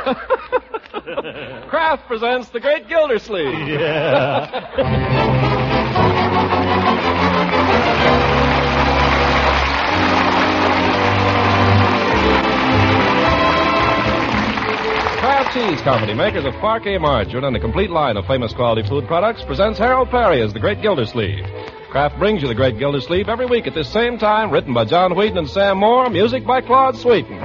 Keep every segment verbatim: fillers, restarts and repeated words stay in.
Kraft presents The Great Gildersleeve. Yeah. Kraft Cheese Company, makers of Parquet margarine and a complete line of famous quality food products, presents Harold Perry as The Great Gildersleeve. Kraft brings you The Great Gildersleeve every week at this same time, written by John Wheaton and Sam Moore, music by Claude Sweeten.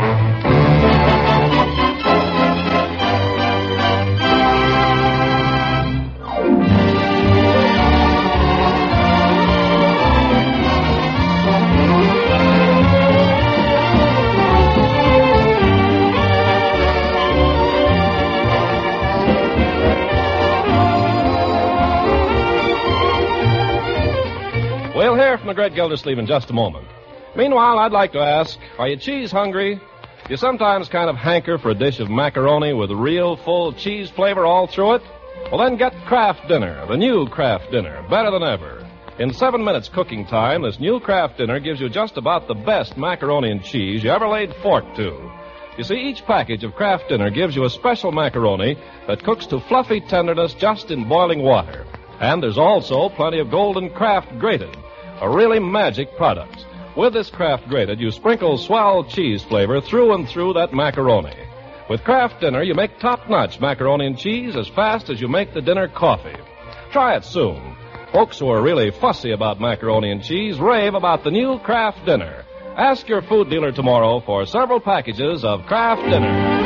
We'll hear from the Great Gildersleeve in just a moment. Meanwhile, I'd like to ask, are you cheese hungry? Do you sometimes kind of hanker for a dish of macaroni with real full cheese flavor all through it? Well, then get Kraft Dinner, the new Kraft Dinner, better than ever. In seven minutes cooking time, this new Kraft Dinner gives you just about the best macaroni and cheese you ever laid fork to. You see, each package of Kraft Dinner gives you a special macaroni that cooks to fluffy tenderness just in boiling water. And there's also plenty of Golden Kraft Grated, a really magic product. With this Kraft Grated, you sprinkle swell cheese flavor through and through that macaroni. With Kraft Dinner, you make top-notch macaroni and cheese as fast as you make the dinner coffee. Try it soon. Folks who are really fussy about macaroni and cheese rave about the new Kraft Dinner. Ask your food dealer tomorrow for several packages of Kraft Dinner.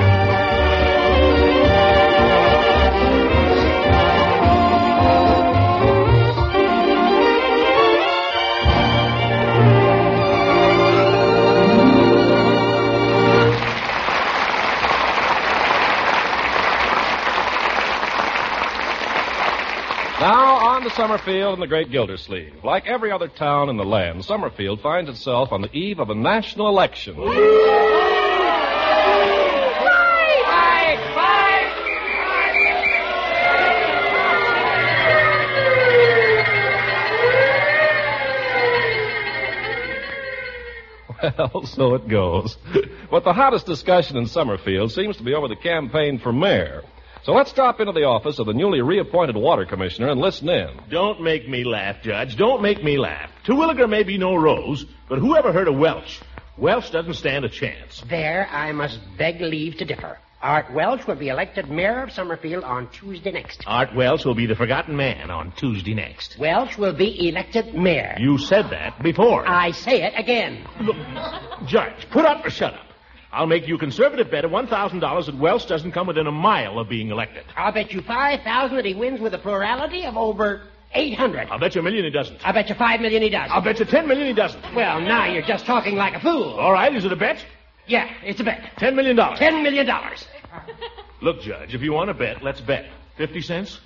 Now, on to Summerfield and the Great Gildersleeve. Like every other town in the land, Summerfield finds itself on the eve of a national election. Well, so it goes. But the hottest discussion in Summerfield seems to be over the campaign for mayor. So let's drop into the office of the newly reappointed water commissioner and listen in. Don't make me laugh, Judge. Don't make me laugh. Terwilliger may be no rose, but who ever heard of Welch? Welch doesn't stand a chance. There, I must beg leave to differ. Art Welch will be elected mayor of Summerfield on Tuesday next. Art Welch will be the forgotten man on Tuesday next. Welch will be elected mayor. You said that before. I say it again. Look, Judge, put up or shut up. I'll make you a conservative bet of one thousand dollars that Welch doesn't come within a mile of being elected. I'll bet you five thousand that he wins with a plurality of over eight hundred. I'll bet you a million he doesn't. I'll bet you five million he does. I'll bet you ten million he doesn't. Well, now you're just talking like a fool. All right, is it a bet? Yeah, it's a bet. Ten million dollars. Ten million dollars. Look, Judge, if you want to bet, let's bet. Fifty cents?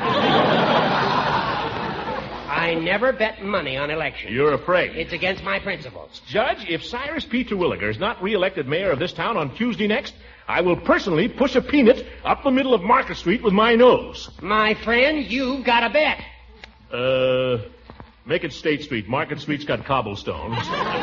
I never bet money on elections. You're afraid. It's against my principles. Judge, if Cyrus P. Terwilliger is not reelected mayor of this town on Tuesday next, I will personally push a peanut up the middle of Market Street with my nose. My friend, you've got a bet. Uh, make it State Street. Market Street's got cobblestones.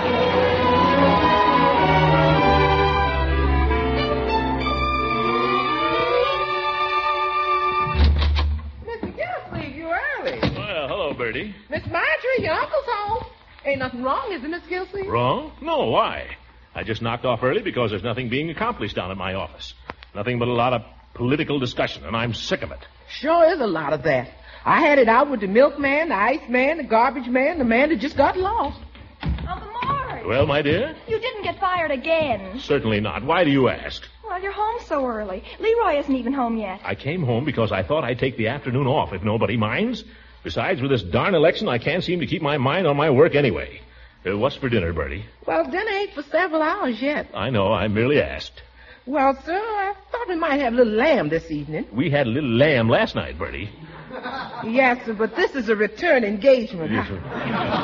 Bertie. Miss Marjorie, your uncle's home. Ain't nothing wrong, is it, Miss Gilsey? Wrong? No, why? I just knocked off early because there's nothing being accomplished down at my office. Nothing but a lot of political discussion, and I'm sick of it. Sure is a lot of that. I had it out with the milkman, the ice man, the garbage man, the man that just got lost. Uncle Mort. Well, my dear? You didn't get fired again. Certainly not. Why do you ask? Well, you're home so early. Leroy isn't even home yet. I came home because I thought I'd take the afternoon off if nobody minds. Besides, with this darn election, I can't seem to keep my mind on my work anyway. Uh, what's for dinner, Bertie? Well, dinner ain't for several hours yet. I know. I merely asked. Well, sir, I thought we might have a little lamb this evening. We had a little lamb last night, Bertie. Yes, sir, but this is a return engagement. Yes, sir.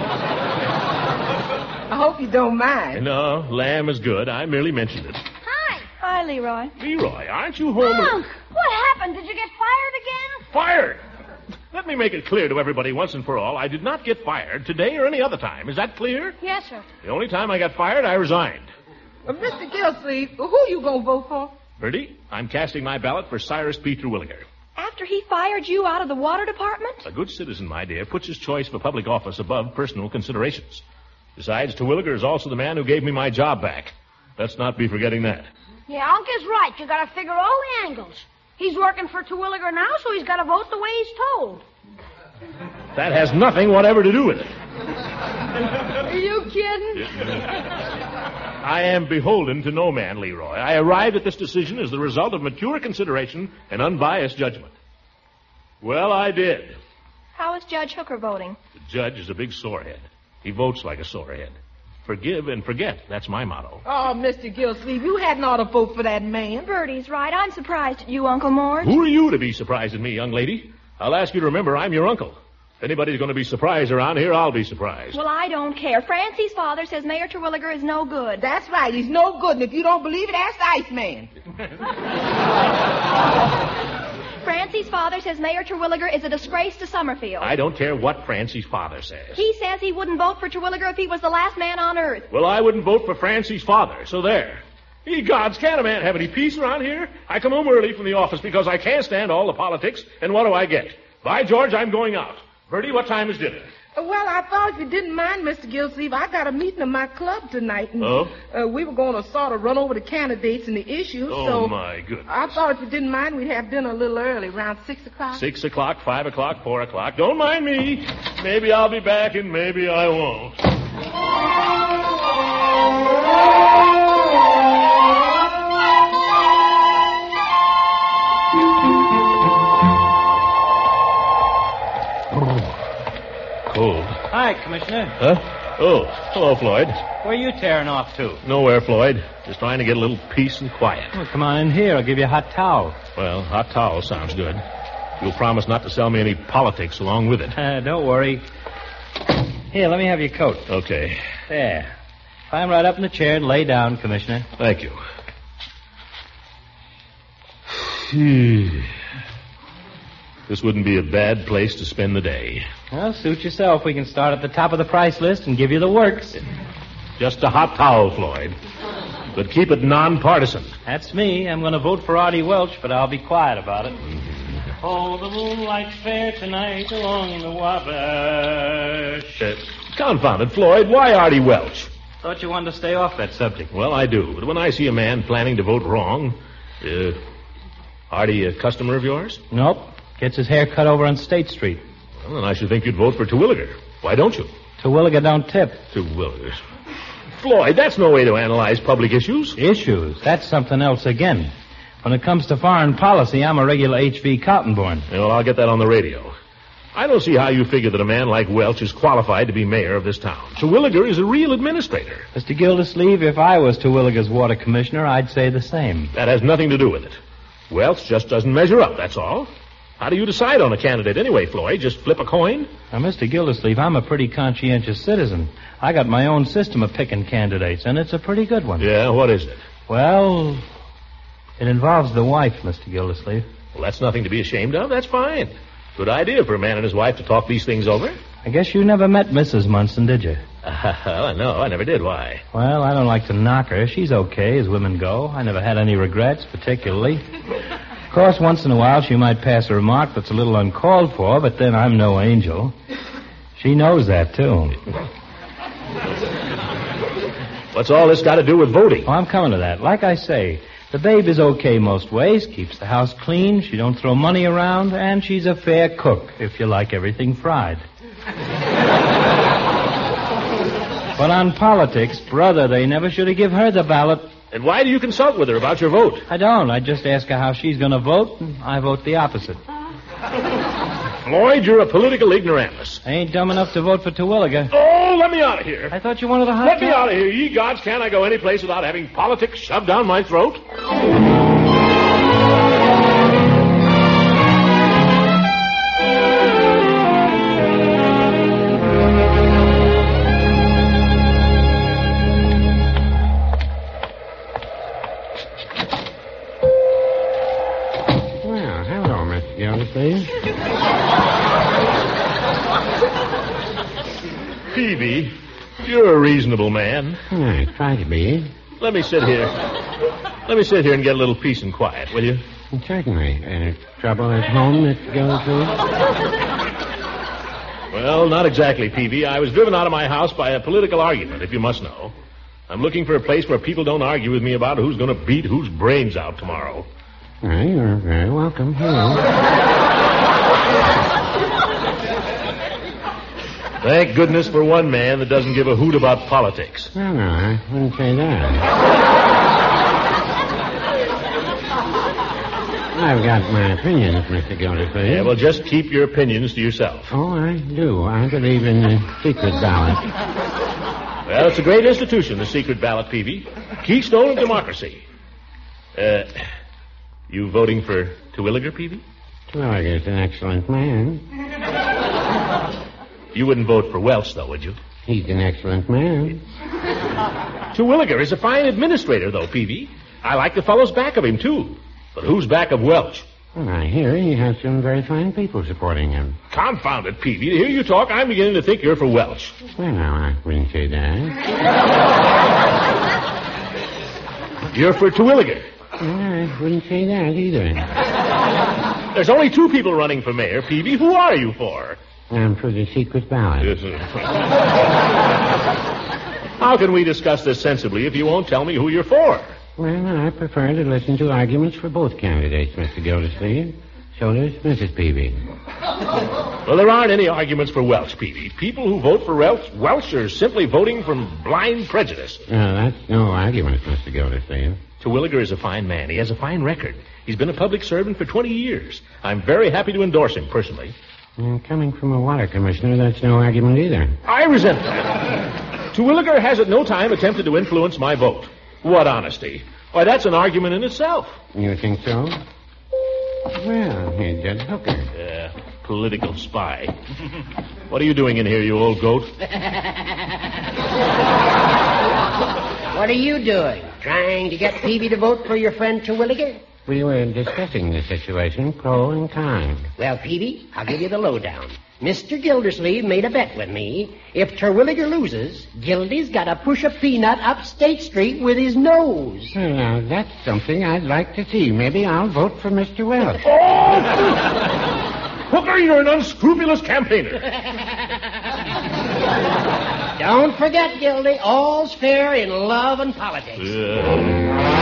I hope you don't mind. No, lamb is good. I merely mentioned it. Hi. Hi, Leroy. Leroy, aren't you home? Unc, what happened? Did you get fired again? Fired? Let me make it clear to everybody once and for all, I did not get fired today or any other time. Is that clear? Yes, sir. The only time I got fired, I resigned. Uh, Mister Gilsey, who you gonna vote for? Bertie, I'm casting my ballot for Cyrus P. Terwilliger. After he fired you out of the water department? A good citizen, my dear, puts his choice for public office above personal considerations. Besides, Terwilliger is also the man who gave me my job back. Let's not be forgetting that. Yeah, Uncle's right. You gotta figure all the angles. He's working for Terwilliger now, so he's gotta vote the way he's told. That has nothing whatever to do with it. Are you kidding? I am beholden to no man, Leroy. I arrived at this decision as the result of mature consideration and unbiased judgment. Well, I did. How is Judge Hooker voting? The judge is a big sorehead. He votes like a sorehead. Forgive and forget. That's my motto. Oh, Mister Gilsleeve, you hadn't ought to vote for that man. Bertie's right. I'm surprised at you, Uncle Mort. Who are you to be surprised at me, young lady? I'll ask you to remember I'm your uncle. If anybody's going to be surprised around here, I'll be surprised. Well, I don't care. Francie's father says Mayor Terwilliger is no good. That's right. He's no good. And if you don't believe it, ask the Iceman. Francie's father says Mayor Terwilliger is a disgrace to Summerfield. I don't care what Francie's father says. He says he wouldn't vote for Terwilliger if he was the last man on earth. Well, I wouldn't vote for Francie's father, so there. Ye gods, can't a man have any peace around here? I come home early from the office because I can't stand all the politics, and what do I get? By George, I'm going out. Bertie, what time is dinner? Uh, well, I thought if you didn't mind, Mister Gilsleeve, I got a meeting at my club tonight. And, oh? Uh, we were going to sort of run over the candidates and the issues. Oh, so my goodness. I thought if you didn't mind, we'd have dinner a little early, around six o'clock. Six o'clock, five o'clock, four o'clock. Don't mind me. Maybe I'll be back and maybe I won't. Cold. Hi, Commissioner. Huh? Oh, hello, Floyd. Where are you tearing off to? Nowhere, Floyd. Just trying to get a little peace and quiet. Well, come on in here. I'll give you a hot towel. Well, hot towel sounds good. You'll promise not to sell me any politics along with it. Uh, don't worry. Here, let me have your coat. Okay. There. Climb right up in the chair and lay down, Commissioner. Thank you. Hmm. This wouldn't be a bad place to spend the day. Well, suit yourself. We can start at the top of the price list and give you the works. Just a hot towel, Floyd. But keep it nonpartisan. That's me. I'm going to vote for Artie Welch, but I'll be quiet about it. Mm-hmm. Oh, the moonlight's fair tonight along the Wabash. Uh, confound it, Floyd. Why Artie Welch? Thought you wanted to stay off that subject. Well, I do. But when I see a man planning to vote wrong, uh, Artie a customer of yours? Nope. Gets his hair cut over on State Street. Well, then I should think you'd vote for Terwilliger. Why don't you? Terwilliger don't tip. Terwilliger. Floyd, that's no way to analyze public issues. Issues? That's something else again. When it comes to foreign policy, I'm a regular H V Cottonborn. Well, I'll get that on the radio. I don't see how you figure that a man like Welch is qualified to be mayor of this town. Terwilliger is a real administrator. Mister Gildersleeve, if I was Terwilliger's water commissioner, I'd say the same. That has nothing to do with it. Welch just doesn't measure up, that's all. How do you decide on a candidate anyway, Floyd? Just flip a coin? Now, Mister Gildersleeve, I'm a pretty conscientious citizen. I got my own system of picking candidates, and it's a pretty good one. Yeah, what is it? Well, it involves the wife, Mister Gildersleeve. Well, that's nothing to be ashamed of. That's fine. Good idea for a man and his wife to talk these things over. I guess you never met Missus Munson, did you? Uh, no, I never did. Why? Well, I don't like to knock her. She's okay, as women go. I never had any regrets, particularly. Of course, once in a while she might pass a remark that's a little uncalled for, but then I'm no angel. She knows that, too. What's all this got to do with voting? Oh, I'm coming to that. Like I say, the babe is okay most ways, keeps the house clean, she don't throw money around, and she's a fair cook, if you like everything fried. But on politics, brother, they never should have given her the ballot. And why do you consult with her about your vote? I don't. I just ask her how she's going to vote, and I vote the opposite. Floyd, you're a political ignoramus. I ain't dumb enough to vote for Terwilliger. Oh, let me out of here. I thought you wanted a hot Let towel. me out of here. Ye gods, can't I go any place without having politics shoved down my throat? Well, hello, Mister Gildersleeve. Peavy, you're a reasonable man. I try to be. Let me sit here. Let me sit here and get a little peace and quiet, will you? Certainly. Uh, trouble at home, Mister Gildersleeve? Well, not exactly, Peavy. I was driven out of my house by a political argument, if you must know. I'm looking for a place where people don't argue with me about who's going to beat whose brains out tomorrow. Well, you're very welcome here. Thank goodness for one man that doesn't give a hoot about politics. No, no, I wouldn't say that. I've got my opinions, Mister Gildersleeve. Yeah, well, just keep your opinions to yourself. Oh, I do. I believe in the secret ballot. Well, it's a great institution, the secret ballot, Peavy. Keystone of democracy. Uh, you voting for Terwilliger, Peavy? Terwilliger's an excellent man. You wouldn't vote for Welch, though, would you? He's an excellent man. Terwilliger is a fine administrator, though, Peavy. I like the fellows back of him, too. But who's back of Welch? Well, I hear he has some very fine people supporting him. Confound it, Peavy. To hear you talk, I'm beginning to think you're for Welch. Well, now, I wouldn't say that. You're for Terwilliger. Well, I wouldn't say that either. There's only two people running for mayor, Peavy. Who are you for? I'm for the secret ballot. Yes, sir. How can we discuss this sensibly if you won't tell me who you're for? Well, I prefer to listen to arguments for both candidates, Mister Gildersleeve. So does Missus Peavy. Well, there aren't any arguments for Welch, Peavy. People who vote for Welch, Welch are simply voting from blind prejudice. No, that's no argument, Mister Gildersleeve. Terwilliger is a fine man. He has a fine record. He's been a public servant for twenty years. I'm very happy to endorse him, personally. And coming from a water commissioner, that's no argument either. I resent that. Terwilliger has at no time attempted to influence my vote. What honesty. Why, that's an argument in itself. You think so? Well, here's Judge Hooker. Yeah, political spy. What are you doing in here, you old goat? What are you doing? Trying to get Peavy to vote for your friend Terwilliger? We were discussing the situation, pro and con. Well, Peavy, I'll give you the lowdown. Mister Gildersleeve made a bet with me. If Terwilliger loses, Gildy's got to push a peanut up State Street with his nose. Well, now, that's something I'd like to see. Maybe I'll vote for Mister Welch. Oh! Hooker, you're an unscrupulous campaigner. Don't forget, Gildy, all's fair in love and politics. Uh...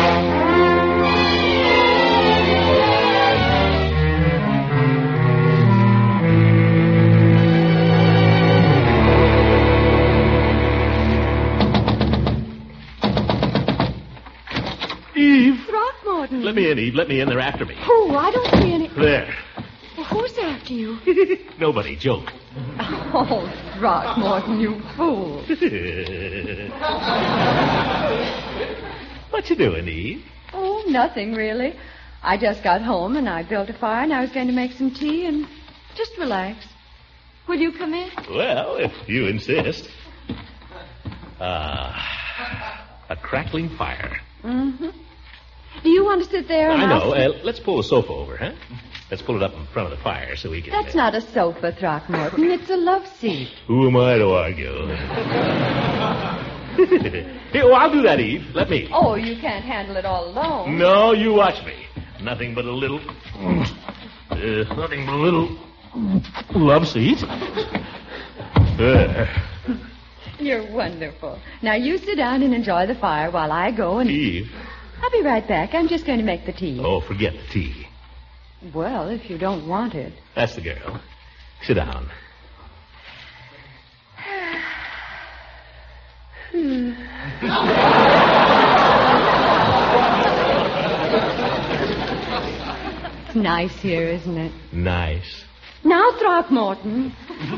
Eve. Throckmorton. Let me in, Eve. Let me in. They're after me. Oh, I don't see any. There. Well, who's after you? Nobody. Joke. Oh, Throckmorton, you fool. What you doing, Eve? Oh, nothing, really. I just got home, and I built a fire, and I was going to make some tea and just relax. Will you come in? Well, if you insist. Ah, a crackling fire. Mm-hmm. Do you want to sit there? And I know. I'll... Uh, let's pull the sofa over, huh? Let's pull it up in front of the fire so we can... That's uh... not a sofa, Throckmorton. It's a love seat. Who am I to argue? Here, oh, I'll do that, Eve. Let me. Oh, you can't handle it all alone. No, you watch me. Nothing but a little... Uh, nothing but a little... love seat. Uh. You're wonderful. Now, you sit down and enjoy the fire while I go and... Eve. I'll be right back. I'm just going to make the tea. Oh, forget the tea. Well, if you don't want it. That's the girl. Sit down. It's nice here, isn't it? Nice. Now, Throckmorton.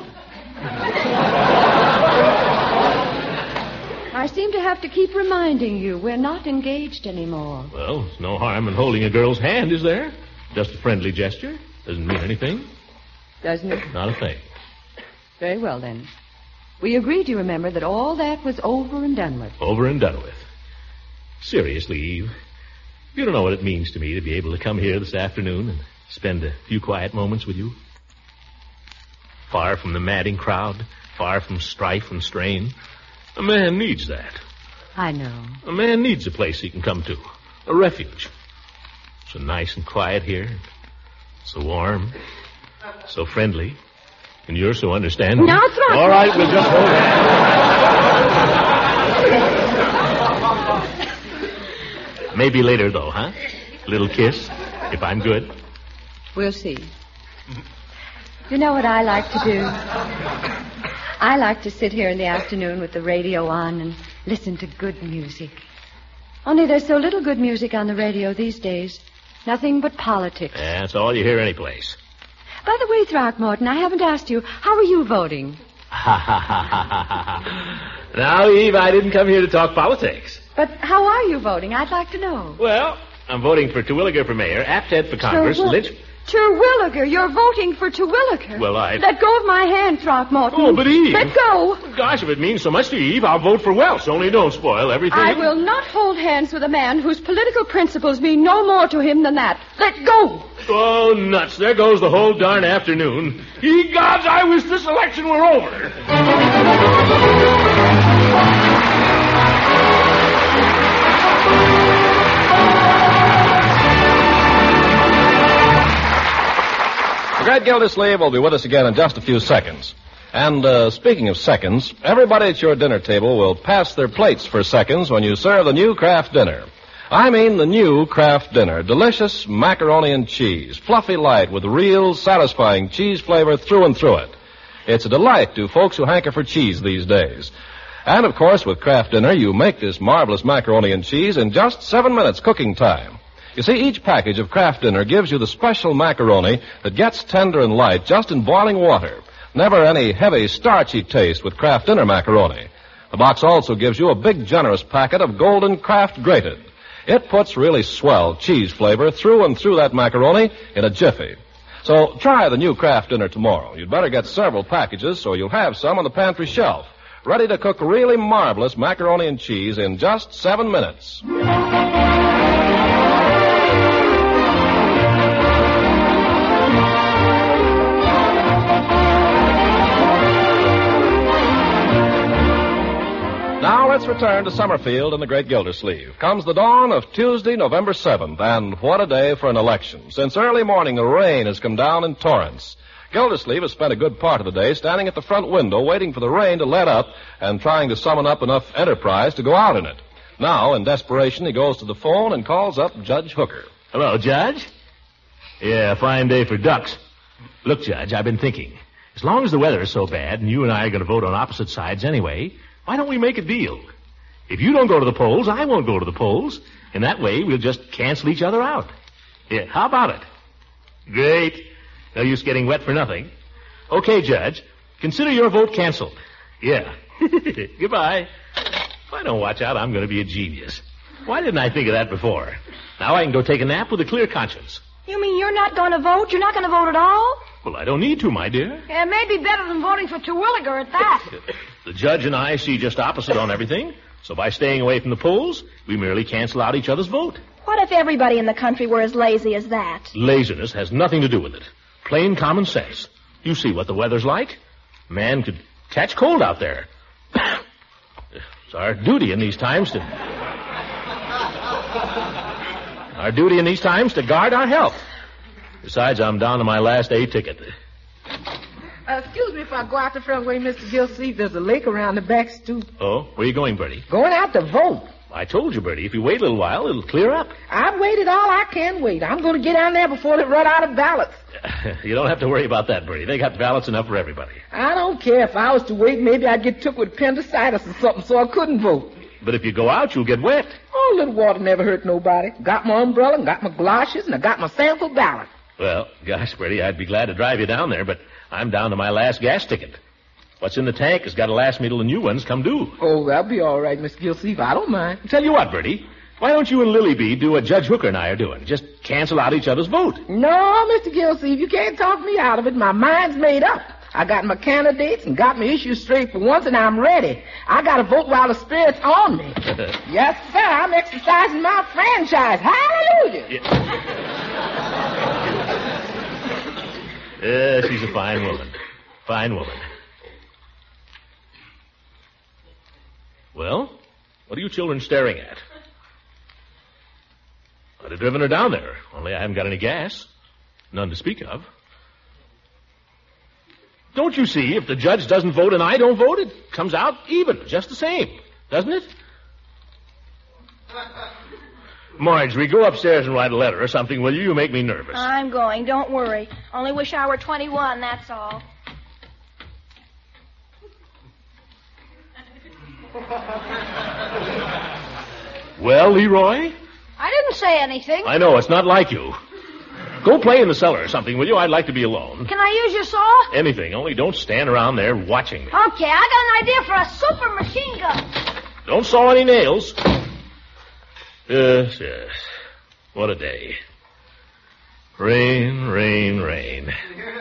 I seem to have to keep reminding you we're not engaged anymore. Well, there's no harm in holding a girl's hand, is there? Just a friendly gesture. Doesn't mean anything. Doesn't it? Not a thing. Very well, then. We agreed, you remember, that all that was over and done with. Over and done with. Seriously, Eve, you don't know what it means to me to be able to come here this afternoon and spend a few quiet moments with you. Far from the madding crowd, far from strife and strain. A man needs that. I know. A man needs a place he can come to, A refuge. So nice and quiet here. So warm. So friendly. And you're so understanding. Now, Throckmorton. All right, we'll just hold it. Maybe later, though, huh? A little kiss, if I'm good. We'll see. You know what I like to do? I like to sit here in the afternoon with the radio on and listen to good music. Only there's so little good music on the radio these days. Nothing but politics. Yeah, that's all you hear anyplace. By the way, Throckmorton, I haven't asked you, how are you voting? Ha, ha, ha, ha, ha, ha. Now, Eve, I didn't come here to talk politics. But how are you voting? I'd like to know. Well, I'm voting for Terwilliger for mayor, Apted for Congress, Terwill- Lynch... Terwilliger, you're voting for Terwilliger. Well, I... Let go of my hand, Throckmorton. Oh, but Eve... Let go. Gosh, if it means so much to you, Eve, I'll vote for Welsh. Only don't spoil everything. I will not hold hands with a man whose political principles mean no more to him than that. Let go. Oh, nuts. There goes the whole darn afternoon. Ye gods, I wish this election were over. Greg Gildersleeve will be with us again in just a few seconds. And uh, speaking of seconds, everybody at your dinner table will pass their plates for seconds when you serve the new Kraft dinner. I mean the new Kraft dinner. Delicious macaroni and cheese, fluffy light with real satisfying cheese flavor through and through it. It's a delight to folks who hanker for cheese these days. And, of course, with Kraft dinner, you make this marvelous macaroni and cheese in just seven minutes cooking time. You see, each package of Kraft dinner gives you the special macaroni that gets tender and light just in boiling water. Never any heavy, starchy taste with Kraft dinner macaroni. The box also gives you a big, generous packet of Golden Kraft Grated. It puts really swell cheese flavor through and through that macaroni in a jiffy. So try the new Kraft dinner tomorrow. You'd better get several packages so you'll have some on the pantry shelf, ready to cook really marvelous macaroni and cheese in just seven minutes. Now let's return to Summerfield and the Great Gildersleeve. Comes the dawn of Tuesday, November seventh, and what a day for an election. Since early morning, the rain has come down in torrents. Gildersleeve has spent a good part of the day standing at the front window waiting for the rain to let up and trying to summon up enough enterprise to go out in it. Now, in desperation, he goes to the phone and calls up Judge Hooker. Hello, Judge. Yeah, fine day for ducks. Look, Judge, I've been thinking. As long as the weather is so bad and you and I are going to vote on opposite sides anyway, why don't we make a deal? If you don't go to the polls, I won't go to the polls. And that way, we'll just cancel each other out. Yeah, how about it? Great. No use getting wet for nothing. Okay, Judge. Consider your vote canceled. Yeah. Goodbye. If I don't watch out, I'm going to be a genius. Why didn't I think of that before? Now I can go take a nap with a clear conscience. You mean you're not going to vote? You're not going to vote at all? Well, I don't need to, my dear. Yeah, it may be better than voting for Terwilliger at that. The judge and I see just opposite on everything. So by staying away from the polls, we merely cancel out each other's vote. What if everybody in the country were as lazy as that? Laziness has nothing to do with it. Plain common sense. You see what the weather's like. Man could catch cold out there. It's our duty in these times to... Our duty in these times to guard our health. Besides, I'm down to my last A ticket. Uh, excuse me if I go out the front way, Mister Gildersleeve. There's a lake around the back stoop. Oh, where are you going, Bertie? Going out to vote. I told you, Bertie, if you wait a little while, it'll clear up. I've waited all I can wait. I'm going to get down there before they run out of ballots. You don't have to worry about that, Bertie. They got ballots enough for everybody. I don't care. If I was to wait, maybe I'd get took with appendicitis or something, so I couldn't vote. But if you go out, you'll get wet. Oh, little water never hurt nobody. Got my umbrella, and got my galoshes, and I got my sample ballot. Well, gosh, Bertie, I'd be glad to drive you down there, but I'm down to my last gas ticket. What's in the tank has got to last me till the new ones come due. Oh, that'll be all right, Mister Gildersleeve. I don't mind. Tell you what, Bertie, why don't you and Lily Bee do what Judge Hooker and I are doing? Just cancel out each other's vote. No, Mister Gildersleeve, you can't talk me out of it. My mind's made up. I got my candidates and got my issues straight for once, and I'm ready. I got to vote while the spirit's on me. Yes, sir. I'm exercising my franchise. Hallelujah. Yeah. Yeah, she's a fine woman. Fine woman. Well, what are you children staring at? I'd have driven her down there, only I haven't got any gas. None to speak of. Don't you see, if the judge doesn't vote and I don't vote, it comes out even, just the same, doesn't it? Marjorie, go upstairs and write a letter or something, will you? You make me nervous. I'm going. Don't worry. Only wish I were twenty-one, that's all. Well, Leroy? I didn't say anything. I know, it's not like you. Go play in the cellar or something, will you? I'd like to be alone. Can I use your saw? Anything, only don't stand around there watching me. Okay, I got an idea for a super machine gun. Don't saw any nails. Yes, yes. What a day. Rain, rain, rain. If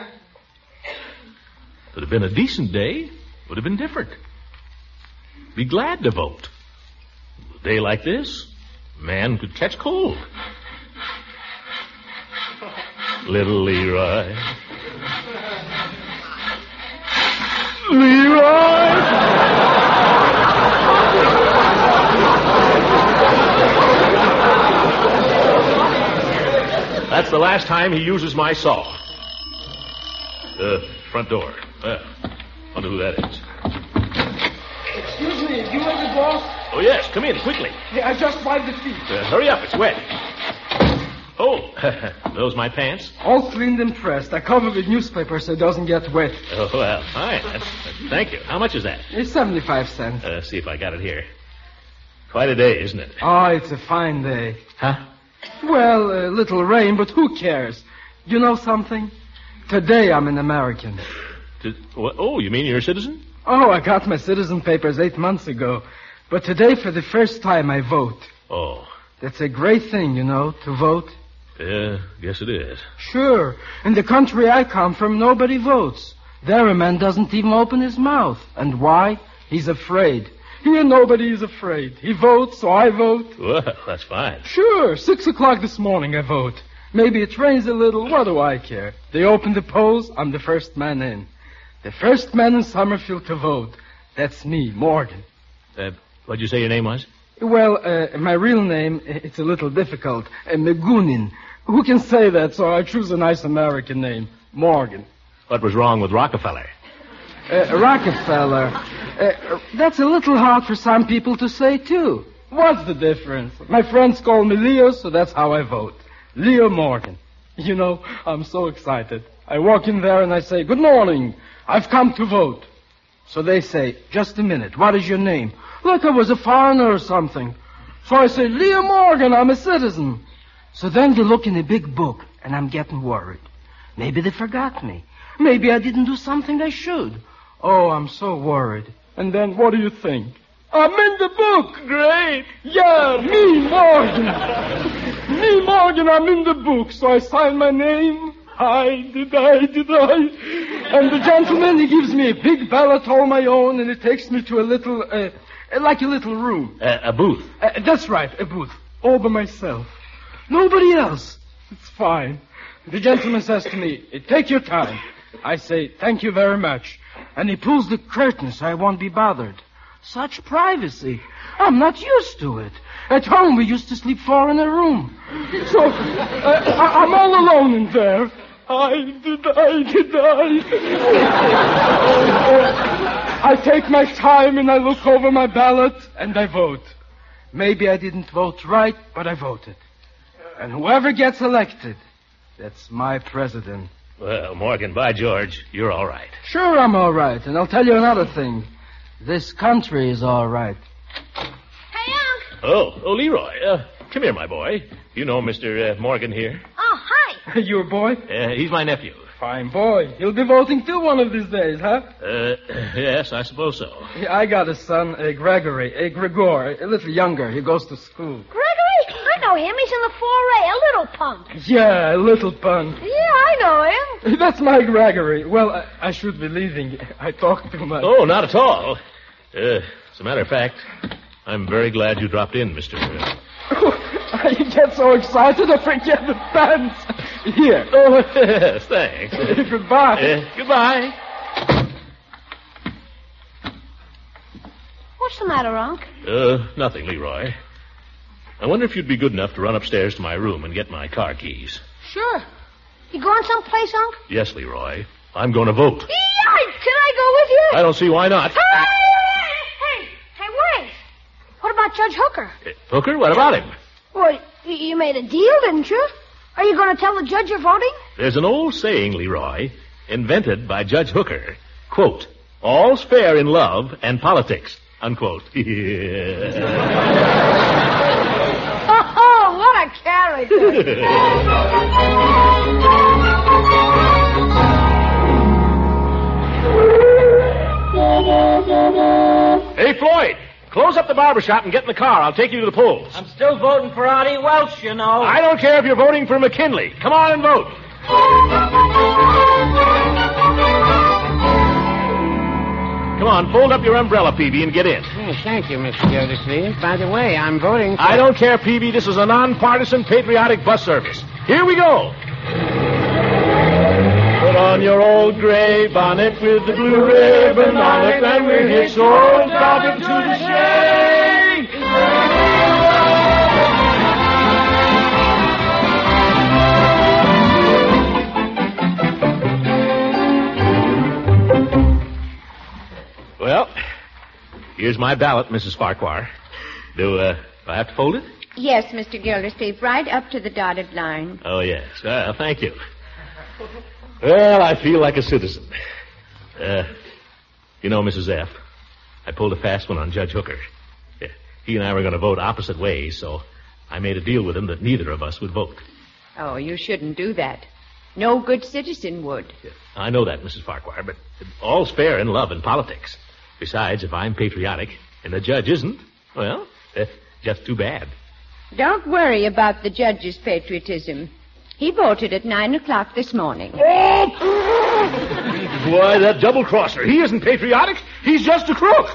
it had been a decent day, it would have been different. Be glad to vote. A day like this, a man could catch cold. Little Leroy. Leroy! That's the last time he uses my saw. Uh, front door. Uh, wonder who that is. Excuse me, you are the boss? Oh, yes, come in, quickly. Hey, I just wiped the feet. Uh, hurry up, it's wet. Oh, those my pants? All cleaned and pressed. I covered with newspaper so it doesn't get wet. Oh, well, fine. That's, that's, thank you. How much is that? It's seventy-five cents. Uh, see if I got it here. Quite a day, isn't it? Oh, it's a fine day. Huh? Well, a little rain, but who cares? You know something? Today I'm an American. To, oh, you mean you're a citizen? Oh, I got my citizen papers eight months ago. But today, for the first time, I vote. Oh. That's a great thing, you know, to vote. Yeah, guess it is. Sure. In the country I come from, nobody votes. There a man doesn't even open his mouth. And why? He's afraid. Here nobody is afraid. He votes, so I vote. Well, that's fine. Sure. Six o'clock this morning I vote. Maybe it rains a little. What do I care? They open the polls. I'm the first man in. The first man in Summerfield to vote. That's me, Morgan. Uh, what'd you say your name was? Well, uh, my real name, it's a little difficult. Uh, Megunin. Who can say that, so I choose a nice American name. Morgan. What was wrong with Rockefeller? Uh, Rockefeller. Uh, that's a little hard for some people to say, too. What's the difference? My friends call me Leo, so that's how I vote. Leo Morgan. You know, I'm so excited. I walk in there and I say, good morning. I've come to vote. So they say, just a minute, what is your name? Like I was a foreigner or something. So I say, Leo Morgan, I'm a citizen. So then they look in a big book, and I'm getting worried. Maybe they forgot me. Maybe I didn't do something I should. Oh, I'm so worried. And then what do you think? I'm in the book. Great. Yeah, me, Morgan. me, Morgan, I'm in the book. So I sign my name. I did I, did I. And the gentleman, he gives me a big ballot all my own, and it takes me to a little, uh, like a little room. Uh, a booth? Uh, that's right, a booth. All by myself. Nobody else. It's fine. The gentleman says to me, take your time. I say, thank you very much. And he pulls the curtain so I won't be bothered. Such privacy. I'm not used to it. At home, we used to sleep four in a room. So, uh, I- I'm all alone in there. I did I, did I. I take my time and I look over my ballot and I vote. Maybe I didn't vote right, but I voted. And whoever gets elected, that's my president. Well, Morgan, by George, you're all right. Sure, I'm all right. And I'll tell you another thing. This country is all right. Hey, Unc. Oh, oh, Leroy. Uh, come here, my boy. You know Mister Uh, Morgan here? Oh, hi. Your boy? Uh, he's my nephew. Fine boy. He'll be voting too one of these days, huh? Uh, yes, I suppose so. I got a son, a Gregory, a Gregor, a little younger. He goes to school. Gregory? I know him. He's in the four A, a little punk. Yeah, a little punk. Yeah, I know him. That's my Gregory. Well, I, I should be leaving. I talk too much. Oh, not at all. Uh, as a matter of fact, I'm very glad you dropped in, Mister I get so excited I forget the pants. Here. Oh, yes, thanks. Goodbye. Uh, goodbye. What's the matter, Unc? Uh, nothing, Leroy. I wonder if you'd be good enough to run upstairs to my room and get my car keys. Sure. You going someplace, Unc? Yes, Leroy. I'm going to vote. Yikes! Can I go with you? I don't see why not. Hey, hey, hey, wait. What about Judge Hooker? Uh, Hooker, what about him? Well, y- you made a deal, didn't you? Are you going to tell the judge you're voting? There's an old saying, Leroy, invented by Judge Hooker. Quote, all's fair in love and politics, unquote. Oh, what a character. Hey, Floyd, close up the barber shop and get in the car. I'll take you to the polls. I'm still voting for Artie Welch, you know. I don't care if you're voting for McKinley. Come on and vote. Come on, fold up your umbrella, Peavy, and get in. Hey, thank you, Mister Gildersleeve. By the way, I'm voting for... I don't care, Peavy. This is a nonpartisan, patriotic bus service. Here we go. Put on your old gray bonnet with the blue ribbon on it, and we're here so dropping to the shade. Well, here's my ballot, Missus Farquhar. Do, uh, do I have to fold it? Yes, Mister Gildersleeve, right up to the dotted line. Oh, yes. Well, thank you. Well, I feel like a citizen. Uh, you know, Missus F., I pulled a fast one on Judge Hooker. Yeah, he and I were going to vote opposite ways, so I made a deal with him that neither of us would vote. Oh, you shouldn't do that. No good citizen would. Yeah, I know that, Missus Farquhar, but all's fair in love and politics. Besides, if I'm patriotic and the judge isn't, well, that's just too bad. Don't worry about the judge's patriotism. He voted at nine o'clock this morning. Why, that double-crosser. He isn't patriotic. He's just a crook.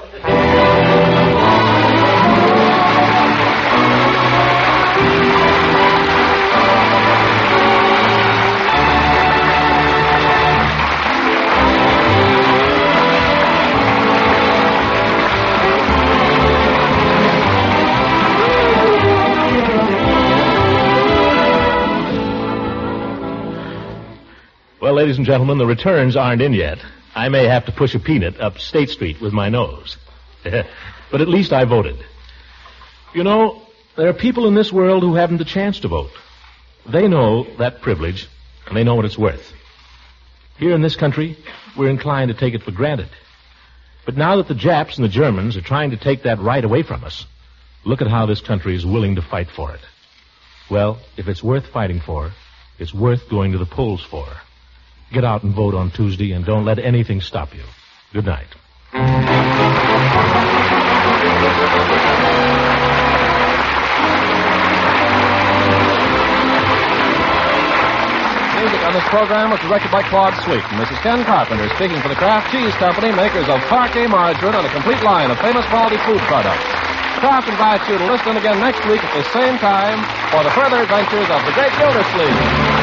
Well, ladies and gentlemen, the returns aren't in yet. I may have to push a peanut up State Street with my nose. But at least I voted. You know, there are people in this world who haven't the chance to vote. They know that privilege, and they know what it's worth. Here in this country, we're inclined to take it for granted. But now that the Japs and the Germans are trying to take that right away from us, look at how this country is willing to fight for it. Well, if it's worth fighting for, it's worth going to the polls for. Get out and vote on Tuesday, and don't let anything stop you. Good night. Music on this program was directed by Claude Sweet and Missus Ken Carpenter, speaking for the Kraft Cheese Company, makers of Parkay margarine and a complete line of famous quality food products. Kraft invites you to listen again next week at the same time for the further adventures of the Great Gildersleeve.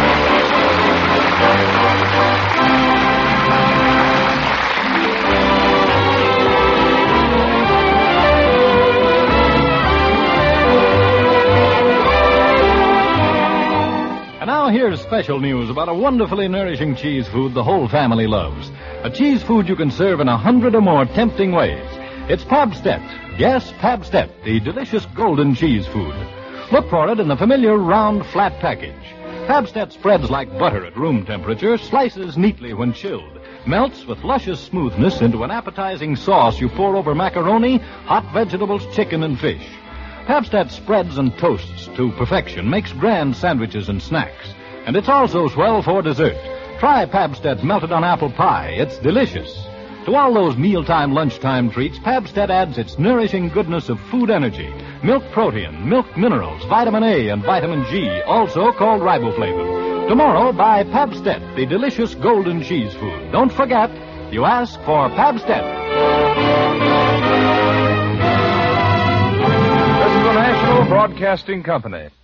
And now here's special news about a wonderfully nourishing cheese food the whole family loves. A cheese food you can serve in a hundred or more tempting ways. It's Pabstet. Yes, Pabstet, the delicious golden cheese food. Look for it in the familiar round, flat package. Pabstet spreads like butter at room temperature, slices neatly when chilled, melts with luscious smoothness into an appetizing sauce you pour over macaroni, hot vegetables, chicken, and fish. Pabstet spreads and toasts to perfection, makes grand sandwiches and snacks. And it's also swell for dessert. Try Pabstet melted on apple pie. It's delicious. To all those mealtime, lunchtime treats, Pabstet adds its nourishing goodness of food energy, milk protein, milk minerals, vitamin A and vitamin G, also called riboflavin. Tomorrow, buy Pabstet, the delicious golden cheese food. Don't forget, you ask for Pabstet. This is the National Broadcasting Company.